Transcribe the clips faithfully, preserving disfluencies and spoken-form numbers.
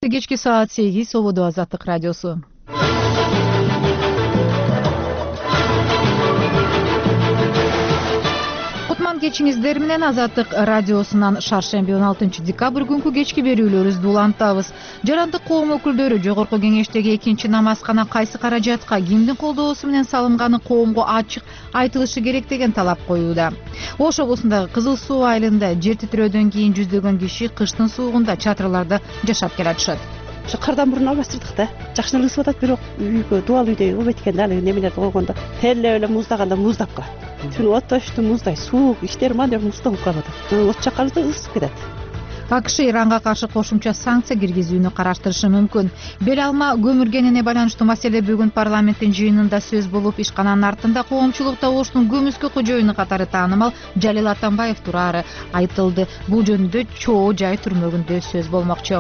Саламатсызбы, кечки саат сегиз Ободо Азаттык радиосу. Кутман кечиңиздер менен Азаттык радиосунан шаршемби он алтынчы декабрь күнкү кечки берүүлөрүбүздү улантабыз. Жарандык коом өкүлдөрү Жогорку Кеңештеги экинчи намазкана кайсы каражатка кимдин колдоосу менен салынганы коомго ачык айтылышы керек деген талап коюуда. Ош облусундагы Кызыл Суу айылында жер титирөөдөн кийин жүздөгөн киши кыштын суугунда чатырларда жашап келатышат. Şu kardan burun albastırdık da. Жақшылық ысып атат, бирок үйгө дуал үйдө өбөткенде аны немелерди койгондо теле эле муздаганда муздап калат. Түн оттошту муздай суук, иштер мандыр муздап калат. От чакканда ысып кетет. АКШ Иранга каршы кошумча санкция киргизүүнү караштырышы мүмкүн. Бел алма көмүргенине байланыштуу маселе бүгүн парламенттин жыйынында сөз болуп, ишкананын артында коомчулукта Оштун көмүскө кожоюну катары таанымал Жалил Атамбаев турары айтылды. Бул жөнүндө чоо жай түрмөгүндө сөз болмокчу.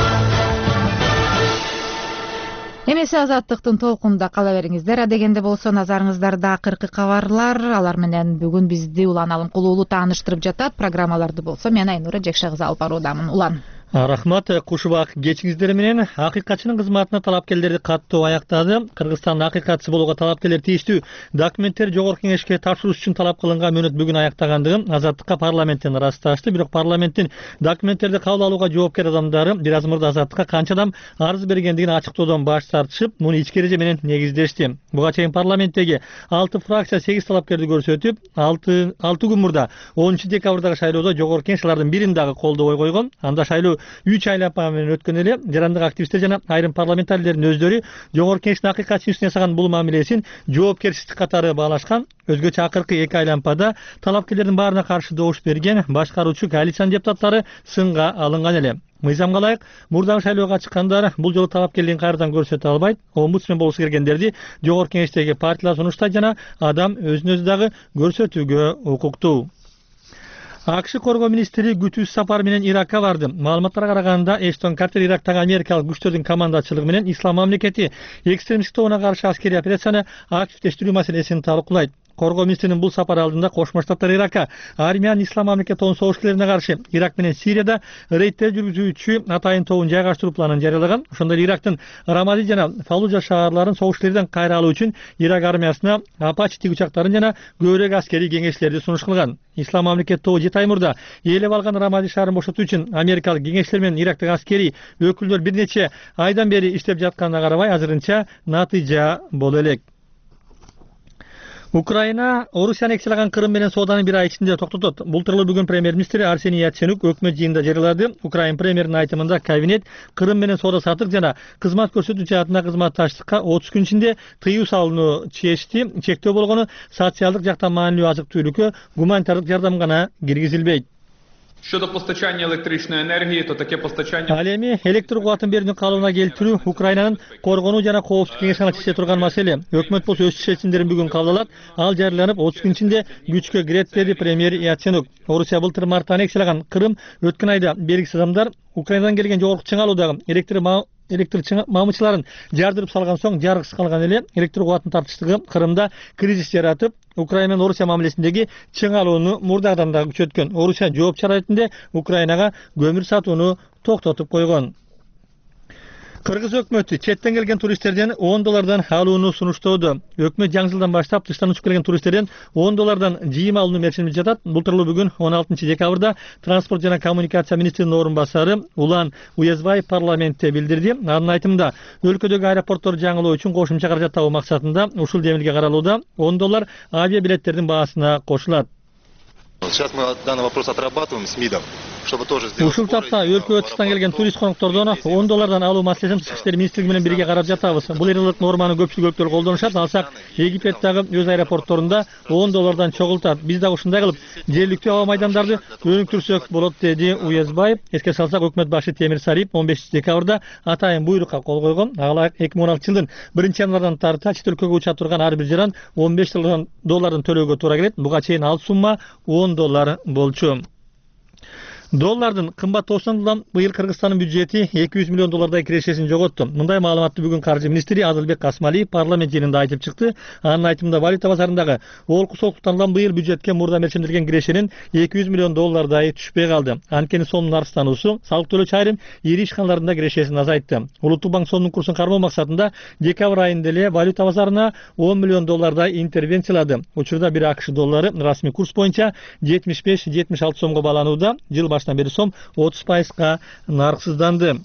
Эмесе Азаттыктын толкунда кала бериңиздер. Адегенде болсо назарыңыздарда акыркы кабарлар, алар менен бүгүн бизди Улан Алымкулуулу тааныштырып жатат. Программаларды болсо мен Айнура Жекшегиз алып баруудамын. Улан. Рахмат, кушубак кечиңиздер менен. Акыйкатчынын кызматына талапкерлерди каттоо аяктады. Кыргызстандын акыйкатчысы болууга талапкерлер тийиштүү документтер Жогорку Кеңешке тапшыруу үчүн талап кылынган мөөнөт бүгүн аяктагандыгын Азаттыкка парламенттен ырасташты. Бирок парламенттин документтерди кабыл алууга жоопкер адамдары бир аз мурда Азаттыкка канча адам арыз бергендигин ачыктоодон баш тартышып, муну ички эреже менен негиздешти. Буга чейин парламенттеги алты фракция сегиз талапкерди көрсөтүп, алты күн мурда онунчу декабрдагы шайлоодо Жогорку Кеңеш алардын бирин дагы колдобой койгон. Анда шайлоо үч айлапа менен өткөн эле. Жарандык активисттер жана айрым парламентарийлердин өздөрү Жогорку Кеңештин акыйкатчы үстүнө жасаган бул мамилесин жоопкерчилик катары баалашкан. Өзгөчө акыркы эки айлампада талапкерлердин баарына каршы добуш берген башкаруучу коалициянын депутаттары сынга алынган эле. Мыйзамга ылайык мурдагы шайлоого чыккандар бул жолу талапкерлигин кайрадан көрсөтө албайт. Омбудсмен болуусу келгендерди Жогорку Кеңештеги партиялар сунуштайт жана адам өзүн өзү дагы көрсөтүүгө укуктуу. АКШ коргоо министри күтүүсүз сапар менен Иракка барды. Маалыматтарга караганда Эштон Картер Ирактагы америкалык күчтөрдүн командачылыгы менен Ислам мамлекети экстремисттик тобуна каршы аскерий операцияны активдештирүү маселесин талкуулайт. Коргоо министринин бул сапары алдында Кошмо Штаттар Иракка армиянын Ислам мамлекети тобунун согушчуларына каршы Ирак менен Сирияда рейдтер жүргүзүүчү атайын тобун жайгаштыруу планын жарыялаган. Ошондой Ирактын Рамади жана Фаллужа шаарларын согушчулардан кайра алуу үчүн Ирак армиясына Апачи тигүчактарын жана көбүрөөк аскерий кеңештерди сунуш кылган. Ислам мамлекети тобу жети ай мурда ээлеп алган Рамади шаарын бошотуу үчүн америкалык кеңешчилер менен Ирактагы аскерий өкүлдөр бир нече айдан бери иштеп жатканына карабай азырынча натыйжа боло элек. Украина Орусияны экселаган Крым менен сооданы бир ай ичинде токтотот. Бул тууралуу бүгүн премьер-министр Арсений Яценюк өкмөт жыйынында жарыялады. Украин премьеринин айтымында кабинет Крым менен соода сатык жана кызмат көрсөтүү жаатында кызматташтыкка отуз күн ичинде тыюу салууну чечти. Чектөө болгону социалдык жактан маанилүү азык-түлүккө гуманитардык жардам гана киргизилбейт. Щодо постачання електричної енергії, то таке постачання... Ал эми электр кубатын берүүнү калыбына келтирүү Украинанын коргонуу жана коопсуздук кеңешине чече турган маселе. Өкмөт болсо өз чечимдерин бүгүн кабыл алат. Ал жарыяланып отуз күн ичинде күчкө кирет деди премьер Яценюк. Орусия былтыр марттан экселаган Крым өткөн айда белгисиз адамдар Украинадан келген жогорку чыңалуудагы электр электр мамычыларын жардырып салган соң жаргысыз калган эле. Электр кубатын тартыштыгы Крымда кризис жаратып, Украина менен Орусия мамилесиндеги чыңалууну мурдагыдан дагы күчөткөн. Орусия жооп чара ретинде Украинага көмүр сатууну токтотуп койгон. Кыргыз өкмөтү четтен келген туристтерден он доллардан алууну сунуштоодо. Өкмөт жаңы жылдан баштап тыштан учуп келген туристтерден он доллардан жыйым алууну мерчилип жатат. Бул тууралуу бүгүн он алтынчы декабрда транспорт жана коммуникация министринин орун басары Улан Уязбаев парламентте билдирди. Анын айтымында өлкөдөгү аэропортторду жаңылоо үчүн кошумча каражат табуу максатында ушул демилге каралууда он доллар авиабилеттердин баасына кошулат. Сейчас мы данный вопрос отрабатываем с МИДом, чтобы тоже сделать... Ушул тапта өлкө тыштан келген турист коноктордон он доллардан алуу маселесин Тышкы иштер министрлиги менен бирге карап жатабыз. Бул эрилык норманы көпчүлүк өлкөлөр колдонушат. Алсак Египеттагы өз аэропортторунда он доллардан чогултат. Биз да ушундай кылып жергиликтүү аба майдандарды өнүктүрсөк болот, деди Уязбаев. Эске салсак, өкмөт башы Темир Сариев он бешинчи декабрда атайын буйрукка кол койгон. Ага эки миң он алтынчы жылдын биринчи январдан тарта чет өлкөгө уча турган ар бир жаран он беш доллардан төлөөгө туура келет. Буга чейин ал сумма он доллар болчу. Доллардын кымбаттоосунан быйыл Кыргызстандын бюджети эки жүз миллион доллардай кирешесин жоготту. Мындай маалыматты бүгүн каржы министри Адылбек Касмалиев парламент жыйынында айтып чыкты. Анын айтымында валюта базарындагы олкусоолуктардан быйыл бюджетке мурда мерчимделген кирешенин эки жүз миллион доллардай түшпөй калды. Анткени сомдун арзануусу салык төлөөчү айрым ири ишканаларында кирешесин азайтты. Улуттук банк сомдун курсун кармоо максатында декабрь айында эле валюта базарына он миллион доллардай интервенциялады. Учурда бир АКШ доллары расмий курс боюнча жетимиш беш жетимиш алты сомго бааланууда. Жыл башынан бери сом отуз пайызга нарксызданды.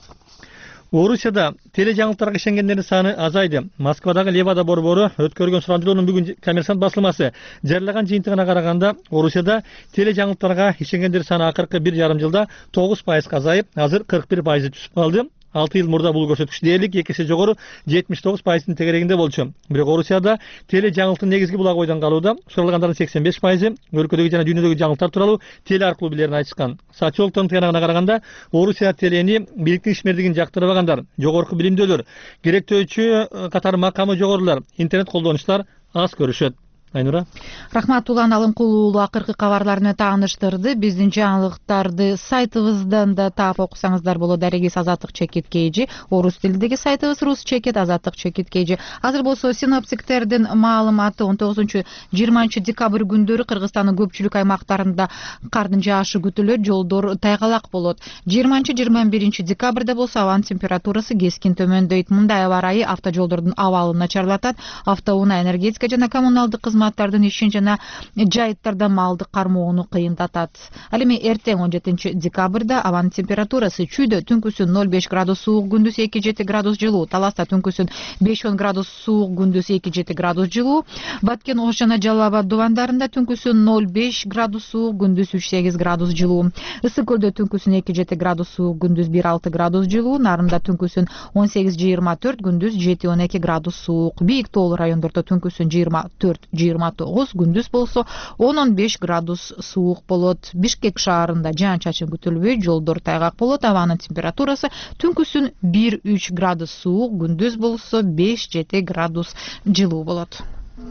Орусияда теле жаңылыктарга ишенгендердин саны азайды. Москвадагы Левада борбору өткөргөн сурамжылоонун бүгүн коммерсант басылмасы жарыяган жыйынтыгына караганда, Орусияда теле жаңылыктарга ишенгендер саны акыркы бир жарым жылда тогуз пайызга азайып, азыр кырк бир пайызы түшүп калды. алты жыл мурда бул көрсөткүч дээрлик эки эсе жогору жетимиш тогуз пайыздын тегерегинде болчу. Бирок Орусияда теле жаңылыктын негизги булагы бойдон калууда. Суралгандардын сексен беш пайызы өлкөдөгү жана дүйнөдөгү жаңылыктар тууралуу теле аркылуу билерин айтышкан. Социологдордун тыянагына караганда, Орусия телени бийликтин ишмердигин жактырбагандар, жогорку билимдүүлөр, керектөөчү катары макамы жогорулар, интернет колдонуучулар аз көрүшөт. Айнура. Рахмат, Улан Алымкулуу уулу акыркы кабарлар менен тааныштырды. Биздин жаңылыктарды сайтыбыздан да таап окусаңыздар болот. Дарегиз Азаттык чекит kg, орус тилиндеги сайтыбыз рус чекит Азаттык чекит kg. Азыр болсо синоптиктердин маалыматы он тогузунчу жыйырманчы декабрь күндөрү Кыргызстандын көпчүлүк аймактарында кардын жаашы күтүлөт, жолдор тайгалак болот. жыйырманчы жыйырма биринчи декабрда болсо абанын температурасы кескин төмөндөйт. Мындай аба ырайы автожолдордун абалын начарлатат. Автоунаа, энергетика жана коммуналдык кызматтардын ишин жана жайыттарда малды кармоону кыйындатат. Ал эми эртең он жетинчи декабрда абанын температурасы Чүйдө түнкүсүн ноль беш градус суук, күндүз эки жети градус жылуу, Таласта түнкүсүн беш он градус суук, күндүз эки жети градус жылуу, Баткен, Ош жана Жалал Абад дубандарында түнкүсүн ноль беш градус суук, күндүз үч сегиз градус жылуу, Ысык көлдө түнкүсүн эки жети градус суук, күндүз бир алты градус жылуу, Нарында түнкүсүн он сегиз жыйырма төрт, күндүз жети он эки градус суук, Бийик тоолуу райондордо түнкүсүн жыйырма төрт жыйырма тогуз, күндүз болсо он он беш градус суук болот. Бишкек шаарында жаан-чачын күтүлбөйт, жолдор тайгак болот. Абанын температурасы түнкүсүн бир үч градус суук, күндүз болсо беш жети градус жылуу болот.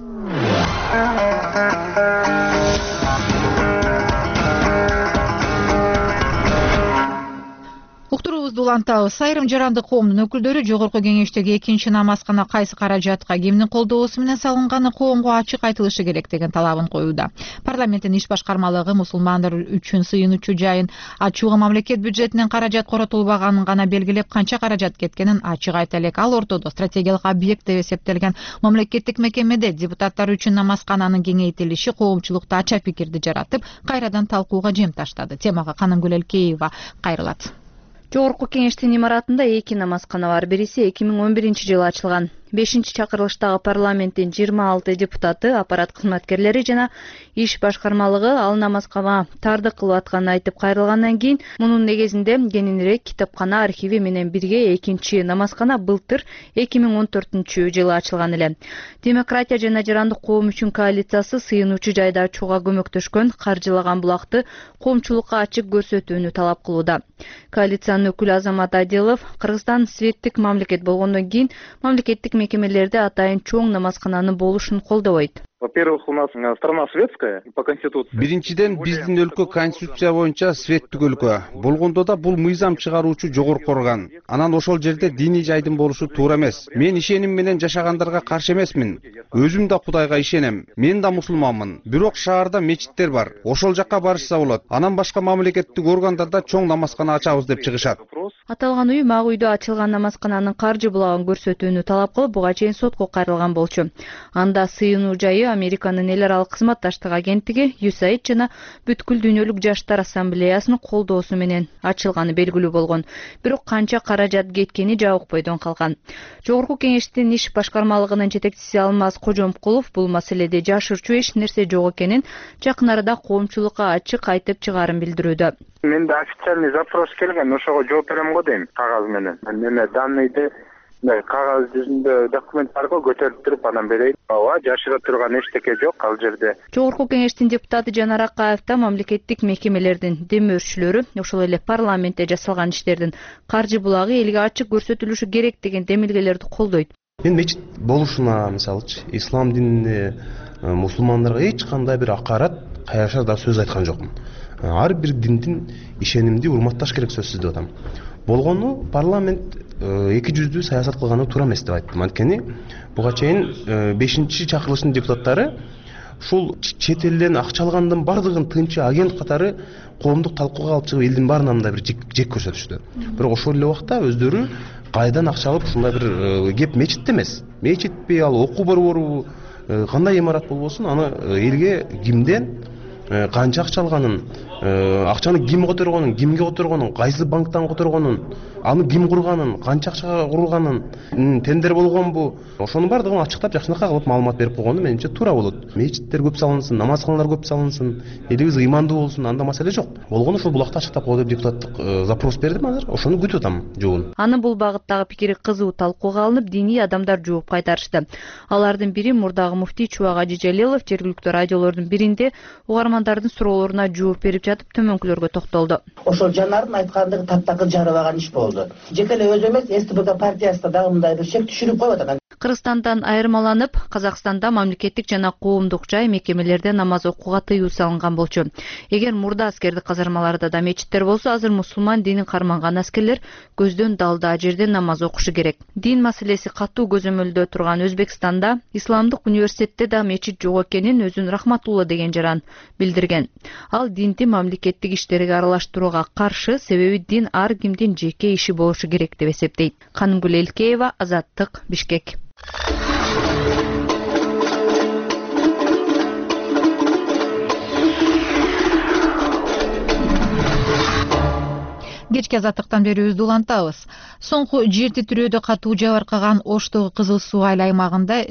Уктуруубузду улантабыз. Айрым жарандык коомдун өкүлдөрү жогорку кеңештеги экинчи намазкана кайсы каражатка кимдин колдоосу менен салынганы коомго ачык айтылышы керек деген талабын коюуда. Парламенттин иш башкармалыгы мусулмандар үчүн сыйынуучу жайын ачууга мамлекет бюджетинен каражат коротулбаганын гана белгилеп, канча каражат кеткенин ачык айта элек. Ал ортодо стратегиялык объект деп эсептелген мамлекеттик мекемеде депутаттар үчүн намазкананын кеңейтилиши коомчулукта ача пикирди жаратып, кайрадан талкууга жем таштады. Темага Канымгүл Элкеева кайрылат. Жогорку кеңештин имаратында эки намазкана бар. Бириси эки миң он биринчи жылы ачылган. бешинчи чакырылыштагы парламенттин жыйырма алты депутаты, аппарат кызматкерлери жана иш башкармалыгы ал намазкана тардык кылып атканын айтып кайрылгандан кийин, мунун негизинде кененирээк китепкана архиви менен бирге экинчи намазкана былтыр эки миң он төртүнчү жылы ачылган эле. Демократия жана жарандык коом үчүн коалициясы сыйынуучу жайды ачууга көмөктөшкөн, каржылаган булакты коомчулукка ачык көрсөтүүнү талап кылууда. Коалициянын өкүлү Азамат Адилов Кыргызстан светтик мамлекет болгондон кийин мамлекеттик мекемелерде атайын чоң намазкананын болушун колдобойт. Во-первых, у нас страна светская по конституции. Биринчиден, биздин өлкө конституция боюнча светтик өлкө. Болгондо да бул мыйзам чыгаруучу жогорку орган. Анан ошол жерде диний жайдын болушу туура эмес. Мен ишеним менен жашагандарга каршы эмесмин. Өзүм да Кудайга ишенем. Мен да мусулманмын. Бирок шаарда мечиттер бар. Ошол жакка барышса болот. Анан башка мамлекеттик органдарда чоң намазкана ачабыз деп чыгышат. Аталган уюм ак үйдө ачылган намазкананын каржы булагын көрсөтүүнү талап кылып, буга чейин сотко кайрылган болчу. Анда сыйынуу жайы Американын эл аралык кызматташтык агенттиги ю эс эй ай ди жана Бүткүл дүйнөлүк жаштар ассамблеясынын колдоосу менен ачылганы белгилүү болгон. Бирок канча каражат кеткени жабык бойдон калган. Жогорку кеңештин иш башкармалыгынын жетекчиси Алмаз Кожомкулов бул маселеде жашырчу эч нерсе жок экенин жакын арада коомчулукка ачык айтып чыгаарын билдирүүдө. Менде официальный запрос келген, ошого жооп берем го дейм кагаз менен. Мен данныйды кагаз жүзүндө документ бар го көтөрүп туруп анан берейин. Ооба, жашыра турган эчтеке жок ал жерде. Жогорку кеңештин депутаты Жанар Акаев да мамлекеттик мекемелердин демөөрчүлөрү, ошол эле парламентте жасалган иштердин каржы булагы элге ачык көрсөтүлүшү керек деген демилгелерди колдойт. Мен мечит болушуна, мисалычы, ислам дининде мусулмандарга эч кандай бир акарат, кайраша да сөз айткан жокмун. ар бир диндин ишенимди урматташ керек сөзсүз деп атам. Болгону парламент эки жүздүү саясат кылганы туура эмес деп айттым. Анткени буга чейин бешинчи чакырылыштын депутаттары ушул чет элден акча алгандын бардыгын тынчы агент катары коомдук талкууга алып чыгып элдин баарына мындай бир жек көрсөтүштү. Бирок ошол эле убакта өздөрү кайдан акча алып ушундай бир кеп мечитте эмес. Мечитпи, ал окуу борбору, кандай имарат болбосун, аны элге кимден канча акча алганын, акчаны ким которгонун, кимге которгонун, кайсы банктан которгонун, аны ким курганын, канча акчага курулганын, тендер болгонбу, ошонун бардыгын ачыктап жакшынакай кылып маалымат берип койгону менимче туура болот. Мечиттер көп салынсын, намазканалар көп салынсын, элибиз ыймандуу болсун, анда маселе жок. Болгону ушул булакты ачыктап кой деп депутаттык запрос бердим азыр. Ошону күтүп атам жообун. Аны бул багыттагы пикири кызуу талкууга алынып, диний адамдар жооп кайтарышты. Алардын бири мурдагы муфтий Чубак Ажи Жалилов жергиликтүү радиолордун биринде угармандардын суроолоруна жооп берип жатып төмөнкүлөргө токтолду. Ошол жанардын айткандыгы таптакыр жарабаган иш болду. Жеке эле өзү эмес, СТБК партиясында дагы мындай бир шек түшүрүп коюп атат. Кыргызстандан айырмаланып, Казакстанда мамлекеттик жана коомдук жай мекемелерде намаз окууга тыюу салынган болчу. Эгер мурда аскердик казармаларда да мечиттер болсо, азыр мусулман динин карманган аскерлер көздөн далда жерде намаз окушу керек. Дин маселеси катуу көзөмөлдө турган Өзбекстанда Исламдык университетте да мечит жок экенин өзүн Рахматулла деген жаран билдирген. Ал динди мамлекеттик иштерге аралаштырууга каршы, себеби дин ар кимдин жеке иши болушу керек деп эсептейт. Канымгүл Элкеева, Азаттык, Бишкек. Кечки азаттыктан берүүбүздү улантабыз. Соңку жер титирөөдө катуу жабыркаган Оштогу Кызыл Суу айыл аймагында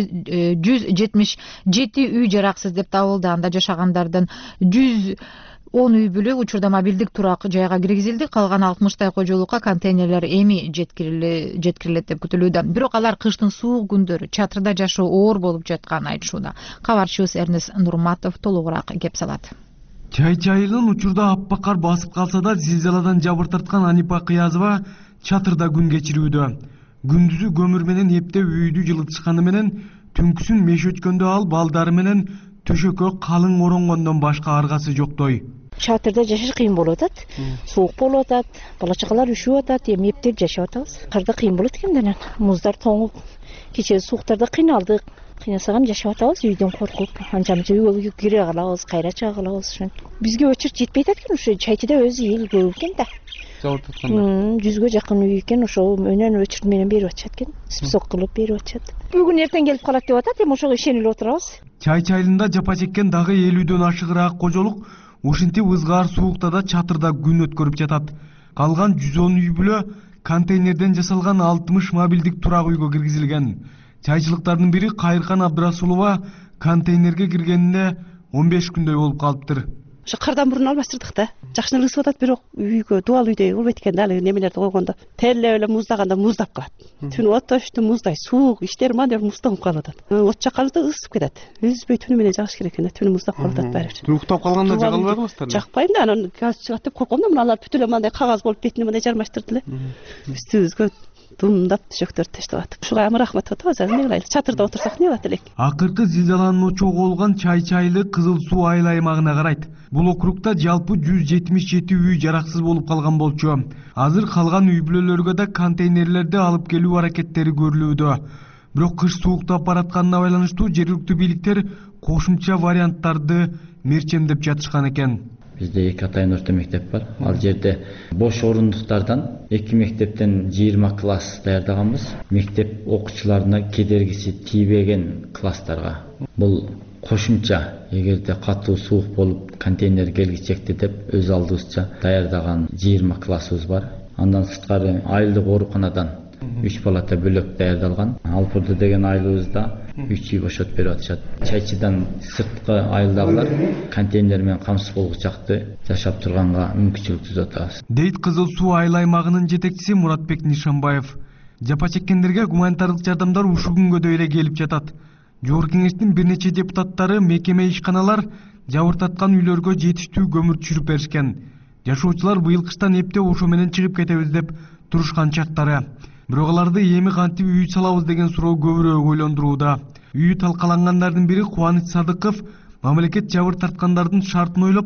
жүз жетимиш жети үй жараксыз деп табылды. Анда жашагандардын жүз он үй бүлө учурда мобилдик турак жайга киргизилди. Калган алтымыштай кожолукка контейнерлер эми жеткирилет деп күтүлүүдө. Бирок алар кыштын суук күндөрү чатырда жашоо оор болуп жатканын айтышууда. Кабарчыбыз Эрнес Нурматов толугураак кеп салат. Чай-чайылын учурда аппак кар басып калса да, зилзаладан жабыр тарткан Анипа Кыязова чатырда күн кечирүүдө. Күндүзү көмүр менен эптеп үйдү жылытышканы менен, түнкүсүн меш өткөндө ал балдары менен төшөккө калың оронгондон башка аргасы жоктой. Чатырда жашаш кыйын болуп атат. Суук болуп атат, бала чакалар үшүп атат, эми эптеп жашап атабыз. Карда кыйын болот экенден, муздар тоңуп, кечээ сууктарда кыйналдык. Кыйнасагам жашап атабыз, үйдөн коркуп, анча-мынча үйгө кире калабыз, кайра чыга калабыз ошон. Бизге очерт жетпей атат экен, ошо Чайчыда өзү эл көп экен да. Жабыр татканда. Жүзгө жакын үй экен, ошо өнөн очерт менен берип атышат экен. Список кылып берип атышат. Бүгүн эртең келип калат деп атат, эми ошого ишенип отурабыз. Чай-чайылында жапа чеккен дагы элүүдөн ашыгыраак кожолук ушинтип ызгаар суукта да чатырда күн өткөрүп жатат. Калган жүз он үй бүлө контейнерден жасалган алтымыш мобилдик турак үйгө киргизилген. Чайчылыктардын бири Кайырхан Абдрасулова контейнерге киргенине он беш күндөй болуп калыптыр. Ошо кардан мурун алмаштырдык да. Жакшына ысып атат, бирок үйгө дубал үйдөй болбойт экен да, ал немелерди койгондо. Терилеп эле муздаганда муздап калат. Түнү оттошту муздай суук, иштер мандеп муздап калып атат. От жакканда ысып кетет. Үзбөй түнү менен жагыш керек экен да, түнү муздап калып атат баары бир. Уктап калганда жага албайсыздар? Жакпайм да, анан газ чыгат деп корком да, мына алар бүтүн эле мындай кагаз болуп бетине мындай жармаштырды эле. Үстүбүзгө думдап төшөктөрдү таштап атып. Ушуга эми рахмат атабыз, эмне кылайлы? Чатырда отурсак эмне болот элек? Акыркы зилзалануучу болгон Чай-чайылы Кызыл Суу айыл аймагына карайт. Бул округда жалпы жүз жетимиш жети үй жараксыз болуп калган болчу. Азыр калган үй бүлөлөргө да контейнерлерди алып келүү аракеттери көрүлүүдө. Бирок кыш сууктап баратканына байланыштуу жергиликтүү бийликтер кошумча варианттарды мерчемдеп жатышкан экен. Бизде эки атайын орто мектеп бар. Ал жерде бош орундуктардан эки мектептен жыйырма класс даярдаганбыз. Мектеп окуучуларына кедергиси тийбеген класстарга. Бул кошумча, эгерде катуу суук болуп контейнер келгичекти деп өз алдыбызча даярдаган жыйырма классыбыз бар. Андан сырткары айылдык ооруканадан үч палата бөлөк даярдалган. Алпурду деген айылыбызда үч үй бошотуп берип атышат. Чайчыдан сырткы айылдагылар контейнер менен камсыз болгучакты жашап турганга мүмкүнчүлүк түзүп атабыз. Дейт Кызыл Суу айыл аймагынын жетекчиси Муратбек Нишанбаев. Жапа чеккендерге гуманитардык жардамдар ушул күнгө да эле келип жатат. Жогорку кеңештин бир нече депутаттары мекеме ишканалар жабыр таткан үйлөргө жетиштүү көмүр түшүрүп беришкен. Жашоочулар быйыл кыштан эптеп ошо менен чыгып кетебиз деп турушкан чактары. Бирок аларды эми кантип үй салабыз деген суроо көбүрөөк ойлондурууда. Үйү талкалангандардын бири Кубаныч Садыков мамлекет жабыр тарткандардын шартын ойлоп,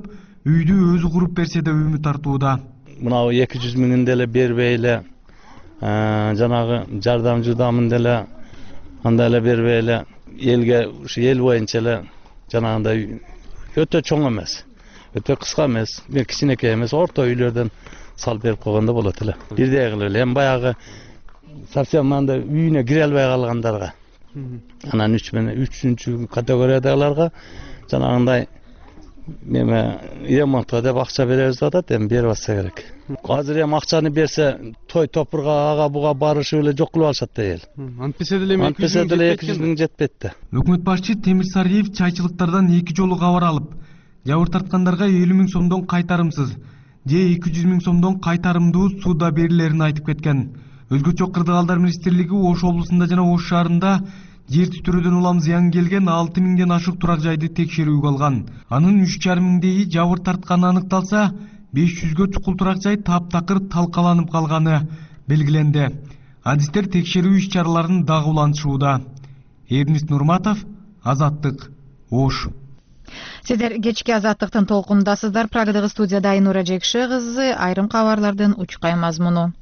үйдү өзү куруп берсе деп үмүт артууда. Мына эки жүз миңин деле бербей эле, жанагы жардам жудамын деле анда эле бербей эле элге ушу эл боюнча эле жанагындай өтө чоң эмес, өтө кыска эмес, кичинекей эмес, орто үйлөрдөн салып берип койгондо болот эле. Бирдей кылып эле. Эми баягы совсем анда үйүнө кире албай калгандарга, анан үч менен үчүнчү категориядагыларга жанагындай неме ремонтко деп акча беребиз деп атат, эми берип атса керек. Азыр эми акчаны берсе той топурга ага буга барышып эле жок кылып алышат да эл. Антпесе деле Антпесе деле эки жүз миң жетпейт да. Өкмөт башчы Темир Сариев чайчылыктардан эки жолу кабар алып, жабыр тарткандарга элүү миң сомдон кайтарымсыз же эки жүз миң сомдон кайтарымдуу сууда берилерин айтып кеткен. Өзгөчө Кырдык Алдар министрлиги Ош облусунда жана Ош шаарында жер титирөөдөн улам зыян келген алты миңден ашык турак жайды текшерүүгө алган. Анын үч жарым миңдеги жабыр тартканы аныкталса, беш жүзгө чукул турак жай таптакыр талкаланып калганы белгиленди. Адистер текшерүү иш чараларын дагы улантышууда. Эрнис Нурматов, Азаттык, Ош. Сиздер кечки Азаттыктын толкундасыздар. Прагадагы студияда Айнура Жекше кызы, айрым кабарлардын учкай мазмуну.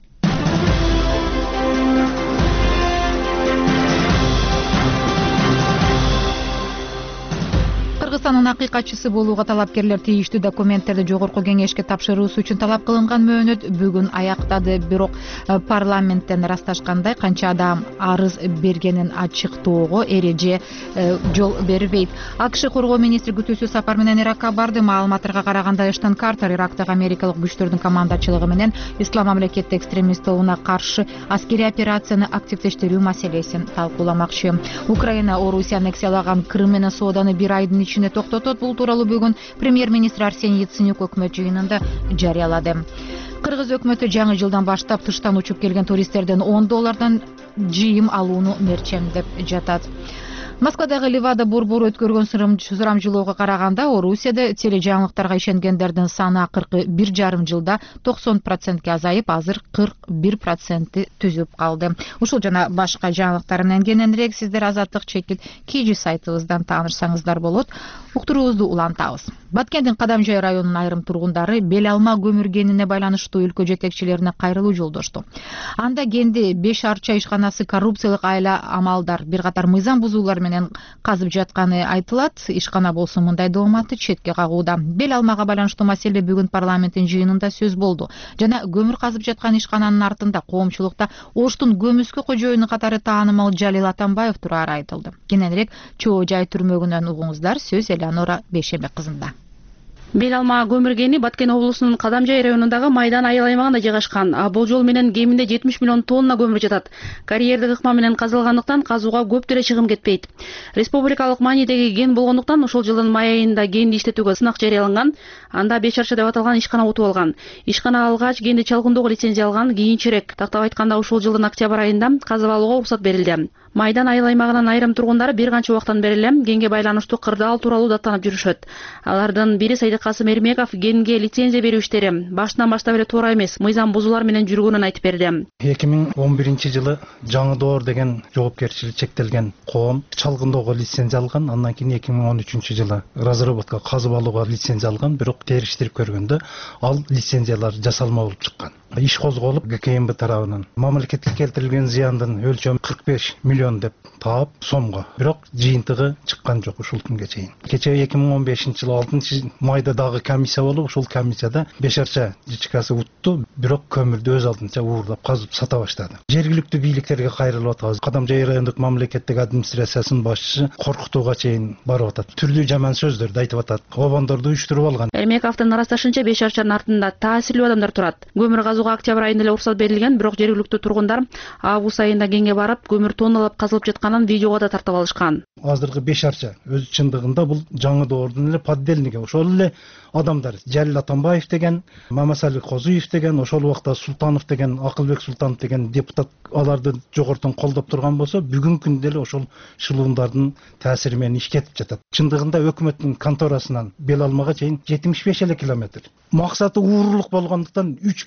Кыргызстандын акыйкатчысы болууга талапкерлер тийиштүү документтерди жогорку кеңешке тапшыруусу үчүн талап кылынган мөөнөт бүгүн аяктады. Бирок парламенттен ырасташкандай канча адам арыз бергенин ачыктоого эреже жол бербейт. АКШ коргоо министри күтүүсүз сапар менен Иракка барды. Маалыматтарга караганда Эштон Картер Ирактагы америкалык күчтөрдүн командачылыгы менен ислам мамлекети экстремист тобуна каршы аскерий операцияны активдештирүү маселесин талкууламакчы. Украина Орусия аннексиялаган Крым менен сооданы бир айдын ичинде токтотот. Бул тууралуу бүгүн премьер-министр Арсений Яценюк өкмөт жыйынында жарыялады. Кыргыз өкмөтү жаңы жылдан баштап тыштан учуп келген туристтерден он доллардан жыйым алууну мерчемдеп жатат. Москвадагы Ливада борбору өткөргөн сурамжылоого караганда Орусияда тележаңылыктарга ишенгендердин саны акыркы бир жарым жылда токсон процентке азайып, азыр кырк бир процентти түзүп калды. Ушул жана башка жаңылыктар менен кененирээк сиздер Азаттык чекит кийжи сайтыбыздан таанышсаңыздар болот. Уктуруубузду улантабыз. Баткендин Кадамжай районунун айрым тургундары бел алма көмүргенине байланыштуу өлкө жетекчилерине кайрылуу жолдошту. Анда кенди беш арча ишканасы коррупциялык айла амалдар, бир катар мыйзам бузуулар менен казып жатканы айтылат. Ишкана болсо мындай дооматты четке кагууда. Бел алмага байланыштуу маселе бүгүн парламенттин жыйынында сөз болду. Жана көмүр казып жаткан ишкананын артында коомчулукта Оштун көмүскө кожоюну катары таанымал Жалил Атамбаев турары айтылды. Кененирээк Чоо жай түрмөгүнөн угуңуздар. Сөз Элеонора Бейшембек кызында. Бел алма көмүргени Баткен облусунун Кадамжай районундагы Майдан айыл аймагында жайгашкан. Бул жол менен кеминде жетимиш миллион тонна көмүр жатат. Карьердик ыкма менен казылгандыктан казууга көп деле чыгым кетпейт. Республикалык маанидеги кен болгондуктан ошол жылдын май айында кенди иштетүүгө сынак жарыяланган. Анда беш арча деп аталган ишкана утуп алган. Ишкана алгач кенди чалгындоого лицензия алган, кийинчерээк тактап айтканда ушул жылдын октябрь айында казып алууга уруксат берилди. Майдан айыл аймагынын айрым тургундары бир канча убактан бери эле кенге байланыштуу кырдаал тууралуу даттанып жүрүшөт. Алардын бири Сайдык Касым Эрмеков кенге лицензия берүү иштери башынан баштап эле туура эмес, мыйзам бузуулар менен жүргөнүн айтып берди. эки миң он биринчи жылы Жаңы Доор деген жоопкерчилиги чектелген коом чалгындоого лицензия алган. Андан кийин эки миң он үчүнчү жылы разработка казып алууга лицензия алган, бирок териштирип көргөндө ал лицензиялар жасалма болуп чыккан. Иш козголуп Г К М Б тарабынан мамлекетке келтирилген зыяндын өлчөмү кырк беш миллион деп таап сомго, бирок жыйынтыгы чыккан жок ушул күнгө чейин. Кечээ эки миң он бешинчи жылы алтынчы майда дагы комиссия болуп, ушул комиссияда беш арча жичкасы утту, бирок көмүрдү өз алдынча уурлап казып сата баштады. Жергиликтүү бийликтерге кайрылып атабыз. Кадамжай райондук мамлекеттик администрациясынын башчысы коркутууга чейин барып атат. Түрлүү жаман сөздөрдү айтып атат. Обондорду уюштуруп алган. Эрмековдун арасташынча беш арчанын артында таасирлүү адамдар турат. Көмүр казууга октябрь айында эле уруксат берилген, бирок жергиликтүү тургундар август айында кенге барып көмүр тонналап казылып жатканын видеого да тартып алышкан. Азыркы беш арча өз чындыгында бул Жаңы Доордун эле поддельниги. Ошол эле адамдар Жалил Атамбаев деген, Мамасали Козуев деген, ошол убакта Султанов деген, Акылбек Султанов деген депутат аларды жогортон колдоп турган болсо, бүгүнкү күндө эле ошол шылуундардын таасири менен иш кетип жатат. Чындыгында өкмөттүн конторасынан бел алмага чейин жетимиш беш эле километр. Максаты уурулук болгондуктан үч барабар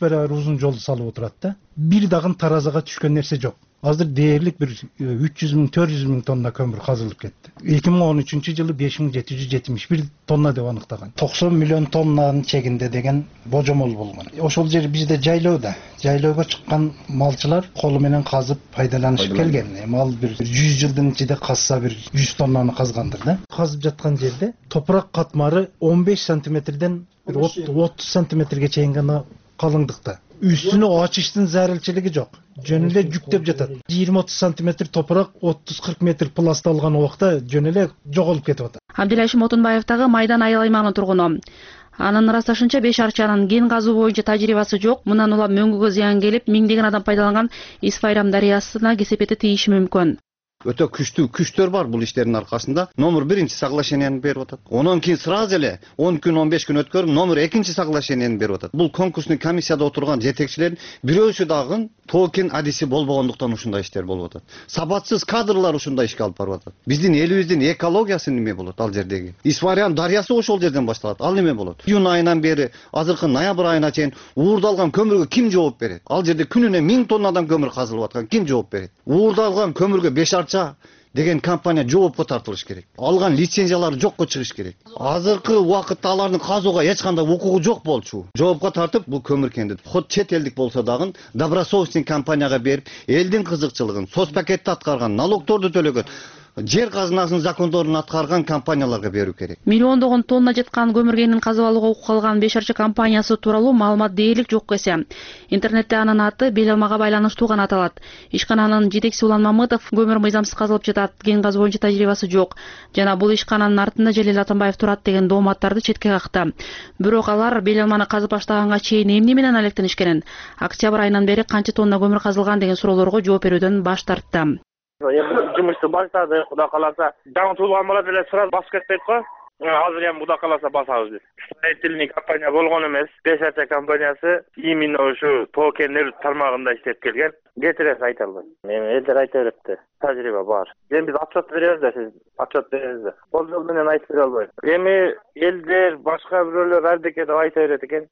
узун жолду салып отурат да. Бир дагы таразага түшкөн нерсе жок. Азыр дээрлик бир үч жүз миң төрт жүз миң тонна көмүр казылып кетти. эки миң он үчүнчү жылы беш миң жети жүз жетимиш бир тонна деп аныктаган. токсон миллион тоннанын чегинде деген божомол болгон. Ошол жер бизде жайлоодо. Жайлоого чыккан малчылар колу менен казып пайдаланышып келген. Эми ал бир жүз жылдын ичинде казса бир жүз тоннаны казгандыр да. Казып жаткан жерде топурак катмары он беш сантиметрден бир отуз сантиметрге чейин гана калыңдыкта. Üstünü açıştın zərəlçiligi жоқ. Жөн эле жүктеп жатат. жыйырма отуз сантиметр топурак, отуз кырк метр пласт алган убакта жөн эле жоголуп кетип атат. Абдилашим Отунбаев дагы Майдан айыл аймагынын тургуну. Анын ырасташынча беш арчанын ген казуу боюнча тажрыйбасы жок. Мындан улам мөңгүгө зыян келип, миңдеген адам пайдаланган Исфайрам дарыясына кесепети тийиши мүмкүн. Өтө күчтүү күчтөр бар бул иштердин аркасында. Номер биринчи соглашенияны берип атат. Онон кийин сразу эле он күн он беш күн өткөрүп номер экинчи соглашенияны берип атат. Бул конкурсный комиссияда отурган жетекчилердин бирөөсү дагы токен адиси болбогондуктан ушундай иштер болуп атат. Сабатсыз кадрлар ушундай ишке алып барып атат. Биздин элибиздин экологиясы неме болот ал жердеги? Исфарян дарыясы ошол жерден башталат. Ал неме болот? Июнь айынан бери азыркы ноябрь айына чейин уурдалган көмүргө ким жооп берет? Ал жерде күнүнө миң тоннадан көмүр казылып аткан ким жооп берет? Уурдалган көмүргө беш арча деген компания жоопко тартылыш керек. Алган лицензиялары жокко чыгыш керек. Азыркы убакытта алардын казууга эч кандай укугу жок болчу. Жоопко тартып бул көмүркенди ход чет элдик болсо дагы добросовестный компанияга берип, элдин кызыкчылыгын, соцпакетти аткарган, налогторду төлөгөн, жер казынасынын закондорун аткарган компанияларга берүү керек. Миллиондогон тонна жаткан көмүргенин казып алууга укук алган беш арча компаниясы тууралуу маалымат дээрлик жок эсе. Интернетте анын аты бел алмага байланыштуу гана аталат. Ишкананын жетекчиси Улан Мамытов көмүр мыйзамсыз казылып жатат, ген газ боюнча тажрыйбасы жок. Жана бул ишкананын артында Желил Атамбаев турат деген дооматтарды четке какты. Бирок алар бел алманы казып баштаганга чейин эмне менен алектенишкенин, октябрь айынан бери канча тонна көмүр казылган деген суроолорго жооп берүүдөн баш тартты. Жұмысты баштады, Кудай кааласа. Жаңы туулган бала деле сразу басып кетпейт го. Азыр эми Кудай кааласа басабыз биз. Строительный компания болгон эмес, беш арча компаниясы именно ушу токенер тармагында иштеп келген. Кетирес айта албайм. Эми элдер айта берет. Тажрыйба бар. Эми биз отчет беребиз да, сиз отчет беребиз да. Бул жол менен айтып бере албайм. Эми элдер башка бирөөлөр ардеке деп айта берет экен.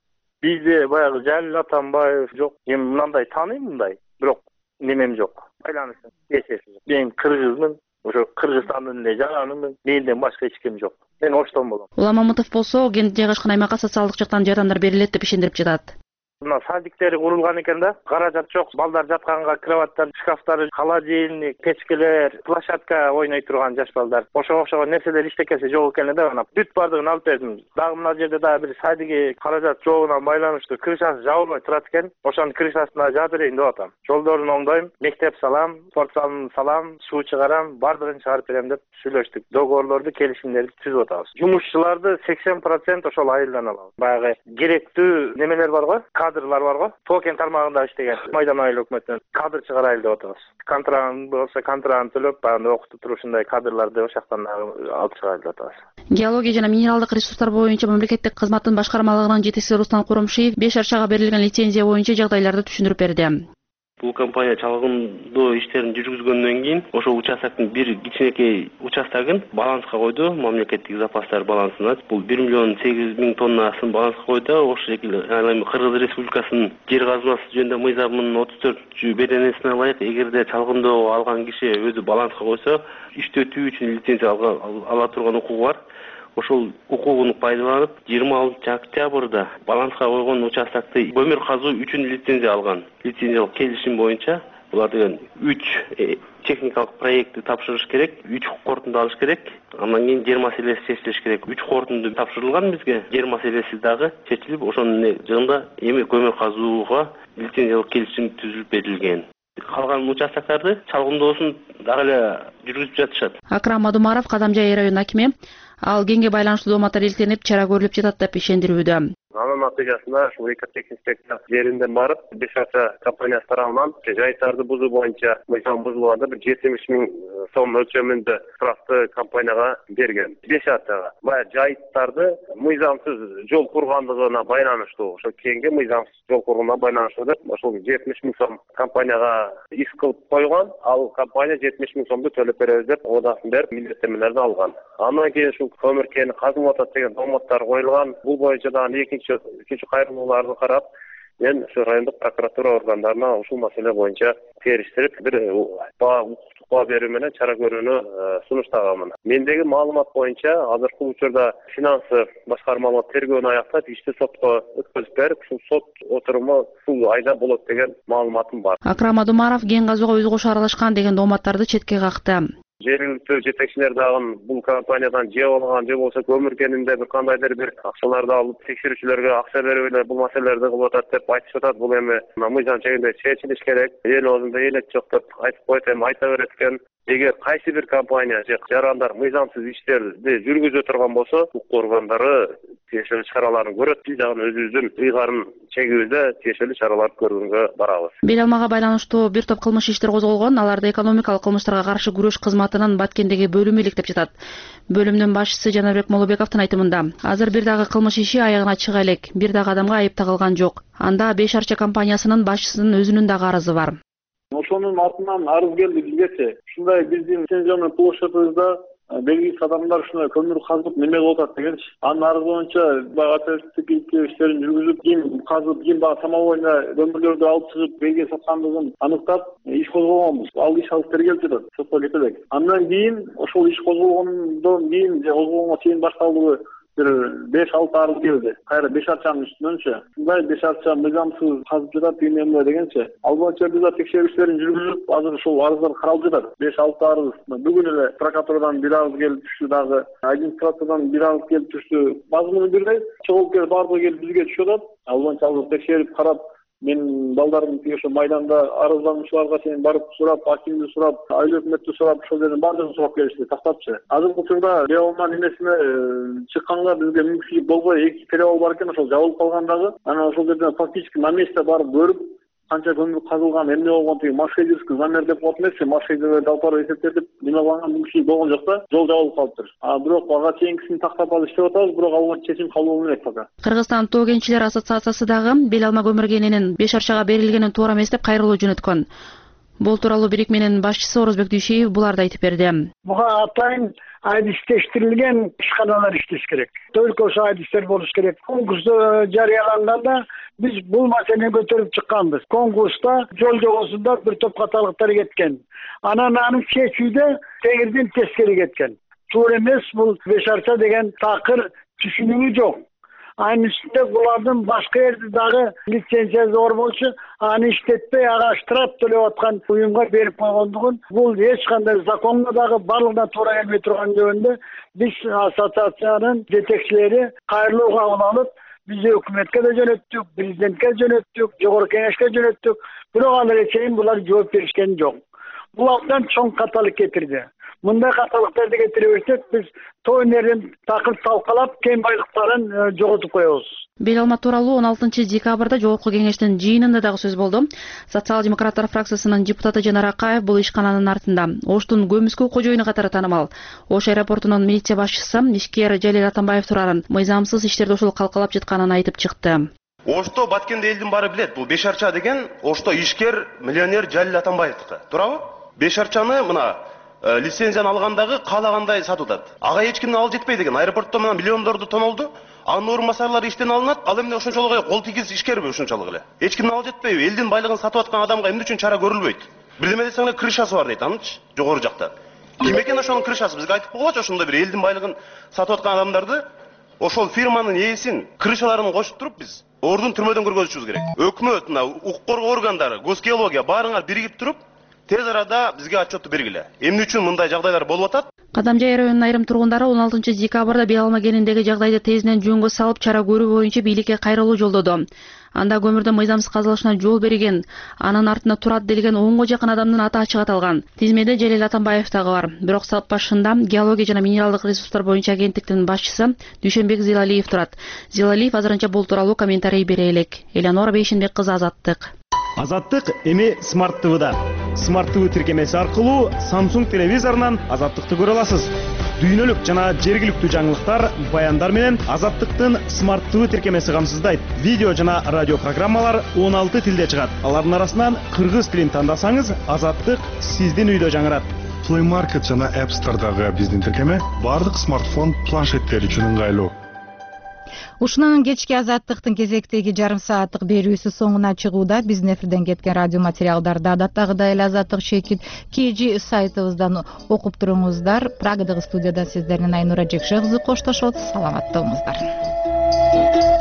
Бизде баягы Жалил Атамбаев жок. Эми мындай тааныйм мындай. Бирок немем жок. Байланыштын эсеси жок. Мен кыргызмын, ошо Кыргызстандын эле жаранымын. Менден башка эч ким жок. Мен оштон болом. Улан Мамытов болсо ген жайгашкан аймакка социалдык жактан жардамдар берилет деп ишендирип жатат. Мына садиктери курулган экен да. Каражат жок. Балдар жатканга кроваттар, шкафтар, холодильник, печкелер, площадка ойной турган жаш балдар. Ошого окшогон нерселер иштекеси жок экен да. Ана бүт бардыгын алып бердим. Дагы мына жерде дагы бир садиги каражат жогуна байланыштуу крышасы жабылбай турат экен. Ошонун крышасына жаа берейин деп атам. Жолдорун оңдойм, мектеп салам, спорт залын салам, суу чыгарам, бардыгын чыгарып берем деп сүйлөштүк. Договорлорду, келишимдерди түзүп атабыз. Жумушчуларды сексен процент ошол айылдан алабыз. Баягы керектүү немелер бар го? Кадрлар бар го. Токен тармагында иштеген Майдан айыл өкмөтүнөн кадр чыгарайлы деп атабыз. Контракт болсо контракт төлөп, баягы окутуп турушундай кадрларды ошол жактан алып чыгайлы деп атабыз. Геология жана минералдык ресурстар боюнча мамлекеттик кызматтын башкармалыгынын жетекчиси Руслан Куромшиев беш арчага берилген лицензия боюнча жагдайларды түшүндүрүп берди. Бул компания чалгындоо иштерин жүргүзгөндөн кийин ошол участоктун бир кичинекей участогун баланска койду, мамлекеттик запастар балансына. Бул бир миллион сегиз жүз миң тоннасын баланска койду. Ошол шекилде эми Кыргыз Республикасынын жер казмасы жөнүндө мыйзамынын отуз төртүнчү беденесине ылайык, эгерде чалгындоо алган киши өзү баланска койсо, иштетүү үчүн лицензия ала турган укугу бар. Ошол укугун пайдаланып, жыйырма алтынчы октябрда баланска койгон участокты көмүр казуу үчүн лицензия алган. Лицензиялык келишим боюнча булар деген үч техникалык проектти тапшырыш керек, үч кортунду алыш керек. Андан кийин жер маселеси чечилиш керек. үч кортунду тапшырылган бизге. Жер маселеси дагы чечилип, ошонун жыгында эми көмүр казууга лицензиялык келишим түзүлүп берилген. Калган участоктарды чалгындоосун дагы эле жүргүзүп жатышат. Акрам Мадумаров Кадамжай районунун акими ал генге байланыштуу дооматтар илтеленип, чара көрүлүп жатат деп ишендирүүдө. Анын натыйжасында ушул экотехникалық жеринден барып, беш арча компаниясы тарабынан жайыттарды бузуу боюнча мыйзам бузулганда бир жетимиш миң сом өлчөмүндө штрафты компанияга берген. беш арчага. Бая жайыттарды мыйзамсыз жол кургандыгына байланыштуу, ошо кийинки мыйзамсыз жол курганына байланыштуу деп ошол жетимиш миң сом компанияга иш кылып койгон. Ал компания жетимиш миң сомду төлөп беребиз деп одасын берип милдеттенмелерди алган. Андан кийин ушул көмүр кени казылып атат деген дооматтар коюлган. Бул боюнча дагы экинчи үчүнчү кайрылууларды карап, мен ушу райондук прокуратура органдарына ушул маселе боюнча териштирип бир баа укуктук баа берүү менен чара көрүүнү сунуштаганмын. Мендеги маалымат боюнча азыркы учурда финансы башкармалык тергөөнү аяктап, ишти сотко өткөзүп берип, ушул сот отуруму ушул айда болот деген маалыматым бар. Акрам Адумаров ген газууга өз кошу аралашкан деген дооматтарды четке какты. Жергиликтүү жетекчилер дагы бул компаниядан же алган, же болбосо көмүр кенинде бир кандайдыр бир акчаларды алып, текшерүүчүлөргө акча берип эле бул маселелерди кылып атат деп айтышып атат. Бул эми мыйзам чегинде чечилиш керек. Эл оозунда элек жок деп айтып коет, эми айта берет экен. Эгер кайсы бир компания же жарандар мыйзамсыз иштерди жүргүзө турган болсо, укук органдары тиешелүү чараларын көрөт. Биз дагы өзүбүздүн ыйгарын чегибизде тиешелүү чараларды көргөнгө барабыз. Бел алмага байланыштуу бир топ кылмыш иштер козголгон. Аларды экономикалык кылмыштарга каршы күрөш кызматынын Баткендеги бөлүмү иликтеп жатат. Бөлүмдүн башчысы Жанарбек Молобековдун айтымында, азыр бир дагы кылмыш иши аягына чыга элек. Бир дагы адамга айып тагылган жок. Анда Беш Арча компаниясынын башчысынын өзүнүн дагы арызы бар. Ошонун артынан арыз келди бизгечи. Ушундай биздин лицензиялык площадыбызда белгисиз адамдар ушундай көмүр казып неме кылып атат дегенчи. Анын арызы боюнча баягы оперативдүү иштерин жүргүзүп, ким казып, ким баягы самовойно көмүрлөрдү алып чыгып элге саткандыгын аныктап, иш козгогонбуз. Ал иш алып тергелип жатат, сотко кете элек. Андан кийин ошол иш козголгондон кийин же козголгонго чейин башталдыгы бир беш алты арыз келди. Кайра Беш Арчанын үстүнөнчү. Мындай Беш Арча мыйзамсыз казып жатат эмне дегенчи. Ал боюнча биз текшерүү иштерин жүргүзүп, азыр ушул арыздар каралып жатат. беш алты арыз. Бүгүн эле прокуратурадан бир арыз келип түштү дагы, администрациядан бир арыз келип түштү. Мазмуну бирдей. Чогулкер баардыгы келип бизге түшүп атат. Ал боюнча азыр текшерип карап, мен балдардын тиги ошо майданда арыздануучуларга чейин барып сурап, акимди сурап, айыл өкмөттү сурап, ошол жерден баардыгын сурап келишти, тактапчы. Азыркы учурда Беалма немесине чыкканга бизге мүмкүнчүлүк болбой, эки перевал бар экен, ошол жабылып калгандагы. Анан ошол жерден фактически на месте барып көрүп, канча көмүр казылган, эмне болгон тиги маршрутский замер деп коет эмеспи, маршрутты алып барып эсептетип, неме кылган мүмкүнчүлүк болгон жок да, жол жабылып калыптыр. А бирок ага чейинкисин тактап алып иштеп атабыз, бирок ал боюнча чечим кабыл болбойт пока. Кыргызстан тоо кенчилер ассоциациясы дагы Бел алма көмүр кенинин Беш Арчага берилгенин туура эмес деп кайрылуу жөнөткөн. Бул тууралуу бирикменин башчысы Орозбек Дүйшеев буларды айтып берди. Буга атайын айдиштештирилген ишканалар иштеш керек. Только ошо айдиштер болуш керек. Конкурс жарыяланганда биз бул маселени көтөрүп чыкканбыз. Конкурста жол жобосунда бир топ каталыктар кеткен. Анан аны чечүүдө тегирдин тескери кеткен. Туура эмес, бул Беш Арча деген такыр түшүнүгү жок. Aynı üstünde bulardın başka yerde dağı lisensiyası zor bolçu, anı işletmey, ağa штраф төлеп аткан уюмга берип койгондугун, бул эч кандай законго дагы барлыгына туура келбей турган жөнүндө биз ассоциациянын жетекчилери кайрылуу кабыл алып, биз өкмөткө да жөнөттүк, президентке жөнөттүк, жогорку кеңешке жөнөттүк, бирок алар чейин булар жооп беришкен жок. Бул абдан чоң каталык кетирди. Мындай каталыктарды кетире берсек, биз тоо өнөрүн такыр талкалап, кен байлыктарын жоготуп коебуз. Бел алма тууралуу он алтынчы декабрда жогорку кеңештин жыйынында дагы сөз болду. Социал-демократтар фракциясынын депутаты Жанар Акаев бул ишкананын артында. Оштун көмүскө кожоюну катары таанымал. Ош аэропортунун милиция башчысы ишкер Жалил Атамбаев турарын мыйзамсыз иштерди ушул калкалап жатканын айтып чыкты. Ошто Баткенде элдин баары билет, бул Беш Арча деген Ошто ишкер миллионер Жалил Атамбаевдики. Туурабы? Беш Арчаны мына лицензияны алгандагы каалагандай сатып атат. Ага эч кимдин ал жетпейт экен. Аэропортто мына миллиондорду тонолду. Анын орун басарлары иштен алынат. Ал эмне ошончолук кол тийгиз ишкерби ошончолук эле? Эч кимдин ал жетпейби? Элдин байлыгын сатып аткан адамга эмне үчүн чара көрүлбөйт? Бирдеме десең эле крышасы бар дейт, анычы, жогору жакта. Ким экен ошонун крышасы? Бизге айтып койгочу, ошондой бир элдин байлыгын сатып аткан адамдарды, ошол фирманын ээсин, крышаларын кошуп туруп биз ордун түрмөдөн көргөзүшүбүз керек. Өкмөт, мына укук коргоо органдары, госгеология баарыңар биригип туруп тез арада бизге отчетту бергиле. Эмне үчүн мындай жагдайлар болуп атат? Кадамжай районунун айрым тургундары он алтынчы декабрда Бел алма кениндеги жагдайды тезинен жөнгө салып чара көрүү боюнча бийликке кайрылуу жолдоду. Анда көмүрдүн мыйзамсыз казылышына жол берген, анын артында турат делген онго жакын адамдын аты ачык аталган. Тизмеде Жалил Атамбаев дагы бар. Бирок сап башында геология жана минералдык ресурстар боюнча агенттиктин башчысы Дүйшөнбек Зилалиев турат. Зилалиев азырынча бул тууралуу комментарий бере элек. Элеонора Бейшенбек кызы, Азаттык. Азаттык эми Smart ти ви-да. Smart ти ви тиркемеси аркылуу Samsung телевизорунан Азаттыкты көрө аласыз. Дүйнөлүк жана жергиликтүү жаңылыктар, баяндар менен Азаттыктын Smart ти ви тиркемеси камсыздайт. Видео жана радио программалар он алты тилде чыгат. Алардын арасынан кыргыз тилин тандасаңыз, Азаттык сиздин үйдө жаңырат. Play Market жана App Store'дагы биздин тиркеме бардык смартфон, планшеттер үчүн ыңгайлуу. Ушунан кечки Азаттыктын кезектеги жарым сааттык берүүсү соңуна чыгууда. Биздин эфирден кеткен радио материалдарды адаттагыдай эле Азаттык чекит kg сайтыбыздан окуп туруңуздар. Прагадагы студиядан сиздерден Айнура Жекше кызы коштошот. Саламатта болуңуздар.